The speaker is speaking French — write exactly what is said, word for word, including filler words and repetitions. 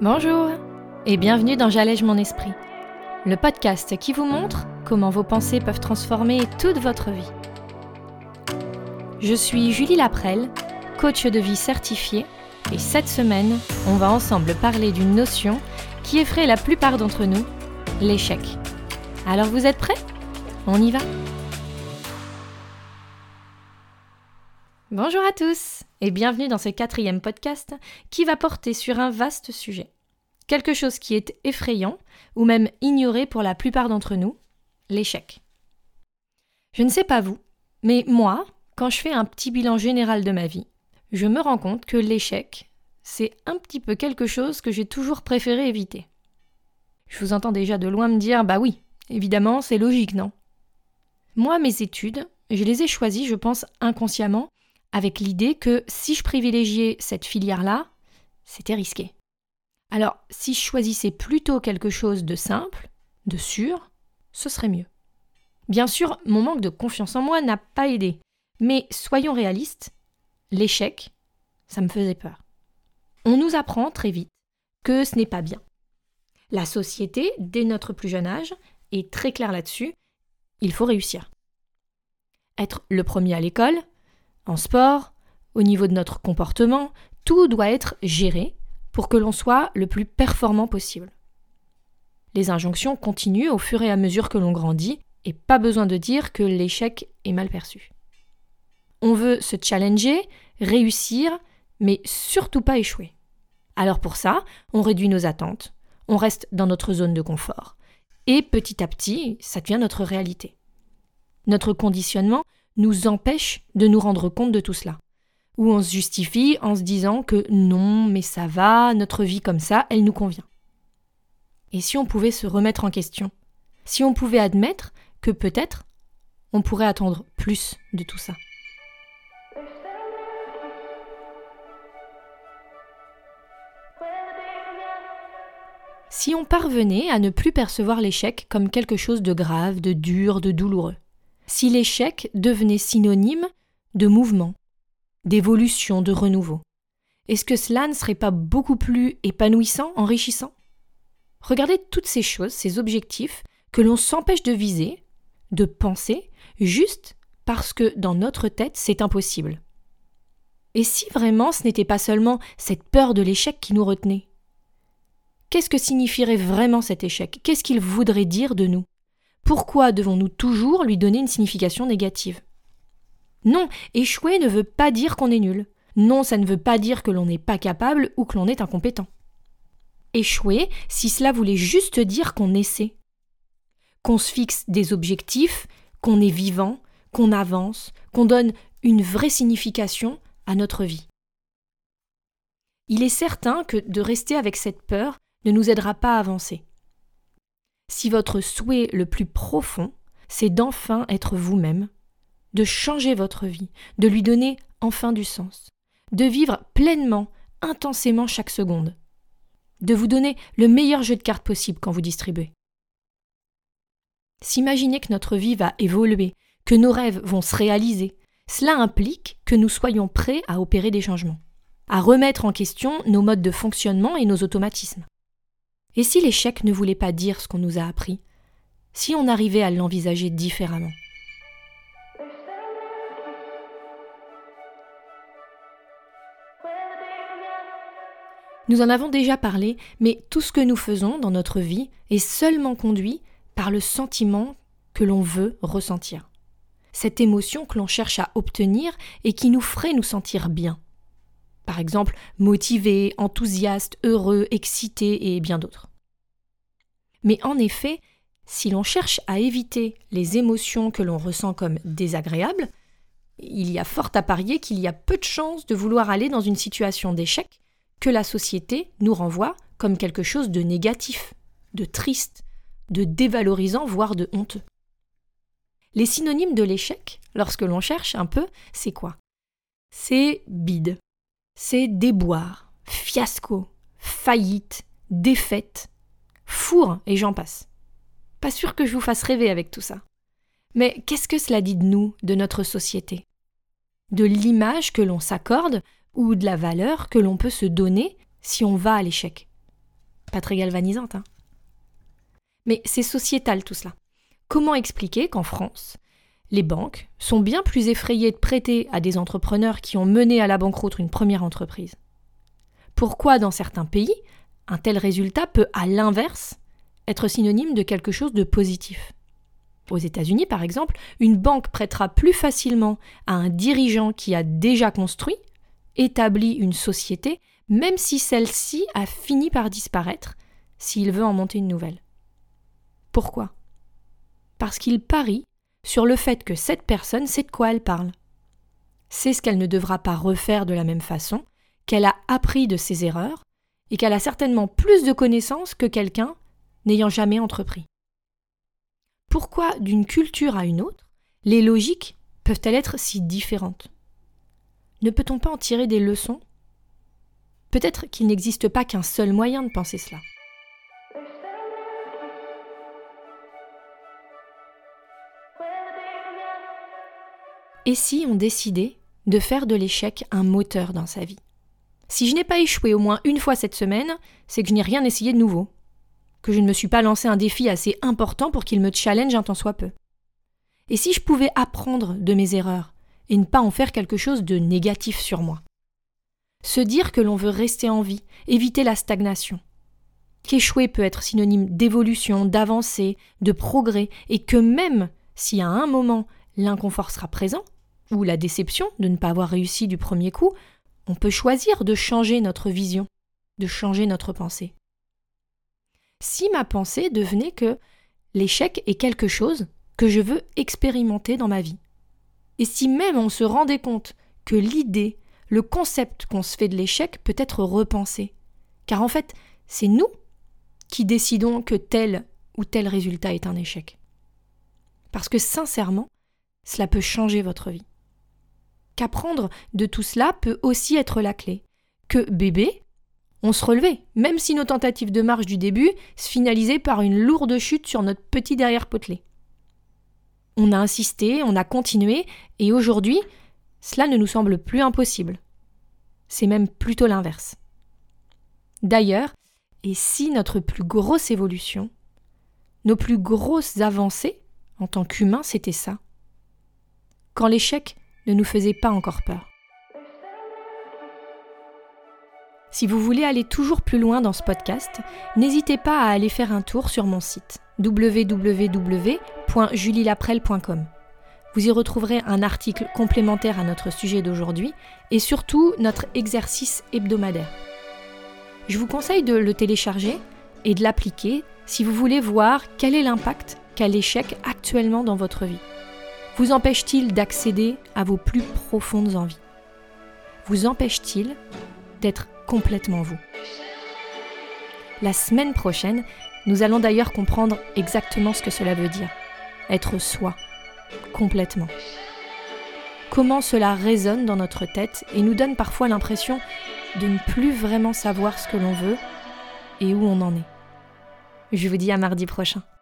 Bonjour et bienvenue dans J'allège mon esprit, le podcast qui vous montre comment vos pensées peuvent transformer toute votre vie. Je suis Julie Laprelle, coach de vie certifiée, et cette semaine, on va ensemble parler d'une notion qui effraie la plupart d'entre nous, l'échec. Alors vous êtes prêts ? On y va ? Bonjour à tous et bienvenue dans ce quatrième podcast qui va porter sur un vaste sujet. Quelque chose qui est effrayant ou même ignoré pour la plupart d'entre nous, l'échec. Je ne sais pas vous, mais moi, quand je fais un petit bilan général de ma vie, je me rends compte que l'échec, c'est un petit peu quelque chose que j'ai toujours préféré éviter. Je vous entends déjà de loin me dire « bah oui, évidemment, c'est logique, non ?» Moi, mes études, je les ai choisies, je pense, inconsciemment, avec l'idée que si je privilégiais cette filière-là, c'était risqué. Alors, si je choisissais plutôt quelque chose de simple, de sûr, ce serait mieux. Bien sûr, mon manque de confiance en moi n'a pas aidé, mais soyons réalistes, l'échec, ça me faisait peur. On nous apprend très vite que ce n'est pas bien. La société, dès notre plus jeune âge, est très claire là-dessus, il faut réussir. Être le premier à l'école, en sport, au niveau de notre comportement, tout doit être géré pour que l'on soit le plus performant possible. Les injonctions continuent au fur et à mesure que l'on grandit, et pas besoin de dire que l'échec est mal perçu. On veut se challenger, réussir, mais surtout pas échouer. Alors pour ça, on réduit nos attentes, on reste dans notre zone de confort, et petit à petit, ça devient notre réalité. Notre conditionnement nous empêche de nous rendre compte de tout cela. Où on se justifie en se disant que non, mais ça va, notre vie comme ça, elle nous convient. Et si on pouvait se remettre en question ? Si on pouvait admettre que peut-être, on pourrait attendre plus de tout ça. Si on parvenait à ne plus percevoir l'échec comme quelque chose de grave, de dur, de douloureux. Si l'échec devenait synonyme de mouvement, d'évolution, de renouveau. Est-ce que cela ne serait pas beaucoup plus épanouissant, enrichissant ? Regardez toutes ces choses, ces objectifs que l'on s'empêche de viser, de penser, juste parce que dans notre tête, c'est impossible. Et si vraiment ce n'était pas seulement cette peur de l'échec qui nous retenait ? Qu'est-ce que signifierait vraiment cet échec ? Qu'est-ce qu'il voudrait dire de nous ? Pourquoi devons-nous toujours lui donner une signification négative ? Non, échouer ne veut pas dire qu'on est nul. Non, ça ne veut pas dire que l'on n'est pas capable ou que l'on est incompétent. Échouer, si cela voulait juste dire qu'on essaie, qu'on se fixe des objectifs, qu'on est vivant, qu'on avance, qu'on donne une vraie signification à notre vie. Il est certain que de rester avec cette peur ne nous aidera pas à avancer. Si votre souhait le plus profond, c'est d'enfin être vous-même, de changer votre vie, de lui donner enfin du sens, de vivre pleinement, intensément chaque seconde, de vous donner le meilleur jeu de cartes possible quand vous distribuez. S'imaginer que notre vie va évoluer, que nos rêves vont se réaliser, cela implique que nous soyons prêts à opérer des changements, à remettre en question nos modes de fonctionnement et nos automatismes. Et si l'échec ne voulait pas dire ce qu'on nous a appris, si on arrivait à l'envisager différemment ? Nous en avons déjà parlé, mais tout ce que nous faisons dans notre vie est seulement conduit par le sentiment que l'on veut ressentir. Cette émotion que l'on cherche à obtenir et qui nous ferait nous sentir bien. Par exemple, motivé, enthousiaste, heureux, excité et bien d'autres. Mais en effet, si l'on cherche à éviter les émotions que l'on ressent comme désagréables, il y a fort à parier qu'il y a peu de chances de vouloir aller dans une situation d'échec que la société nous renvoie comme quelque chose de négatif, de triste, de dévalorisant, voire de honteux. Les synonymes de l'échec, lorsque l'on cherche un peu, c'est quoi ? C'est bide, c'est déboire, fiasco, faillite, défaite, four et j'en passe. Pas sûr que je vous fasse rêver avec tout ça. Mais qu'est-ce que cela dit de nous, de notre société ? De l'image que l'on s'accorde ou de la valeur que l'on peut se donner si on va à l'échec. Pas très galvanisante, hein. Mais c'est sociétal tout cela. Comment expliquer qu'en France, les banques sont bien plus effrayées de prêter à des entrepreneurs qui ont mené à la banqueroute une première entreprise? Pourquoi, dans certains pays, un tel résultat peut, à l'inverse, être synonyme de quelque chose de positif? Aux États-Unis, par exemple, une banque prêtera plus facilement à un dirigeant qui a déjà construit, établi une société, même si celle-ci a fini par disparaître, s'il veut en monter une nouvelle. Pourquoi? Parce qu'il parie sur le fait que cette personne sait de quoi elle parle. C'est ce qu'elle ne devra pas refaire de la même façon, qu'elle a appris de ses erreurs et qu'elle a certainement plus de connaissances que quelqu'un n'ayant jamais entrepris. Pourquoi, d'une culture à une autre, les logiques peuvent-elles être si différentes? Ne peut-on pas en tirer des leçons? Peut-être qu'il n'existe pas qu'un seul moyen de penser cela. Et si on décidait de faire de l'échec un moteur dans sa vie? Si je n'ai pas échoué au moins une fois cette semaine, c'est que je n'ai rien essayé de nouveau, que je ne me suis pas lancé un défi assez important pour qu'il me challenge un tant soit peu. Et si je pouvais apprendre de mes erreurs et ne pas en faire quelque chose de négatif sur moi? Se dire que l'on veut rester en vie, éviter la stagnation. Qu'échouer peut être synonyme d'évolution, d'avancée, de progrès, et que même si à un moment l'inconfort sera présent, ou la déception de ne pas avoir réussi du premier coup, on peut choisir de changer notre vision, de changer notre pensée. Si ma pensée devenait que l'échec est quelque chose que je veux expérimenter dans ma vie, et si même on se rendait compte que l'idée, le concept qu'on se fait de l'échec peut être repensé, car en fait, c'est nous qui décidons que tel ou tel résultat est un échec. Parce que sincèrement, cela peut changer votre vie. Qu'apprendre de tout cela peut aussi être la clé. Que bébé, on se relevait, même si nos tentatives de marche du début se finalisaient par une lourde chute sur notre petit derrière potelé. On a insisté, on a continué, et aujourd'hui, cela ne nous semble plus impossible. C'est même plutôt l'inverse. D'ailleurs, et si notre plus grosse évolution, nos plus grosses avancées en tant qu'humains, c'était ça? Quand l'échec ne nous faisait pas encore peur. Si vous voulez aller toujours plus loin dans ce podcast, n'hésitez pas à aller faire un tour sur mon site w w w point julie laprelle point com. Vous y retrouverez un article complémentaire à notre sujet d'aujourd'hui et surtout notre exercice hebdomadaire. Je vous conseille de le télécharger et de l'appliquer si vous voulez voir quel est l'impact qu'a l'échec actuellement dans votre vie. Vous empêche-t-il d'accéder à vos plus profondes envies? Vous empêche-t-il d'être complètement vous? La semaine prochaine, nous allons d'ailleurs comprendre exactement ce que cela veut dire. Être soi, complètement. Comment cela résonne dans notre tête et nous donne parfois l'impression de ne plus vraiment savoir ce que l'on veut et où on en est. Je vous dis à mardi prochain.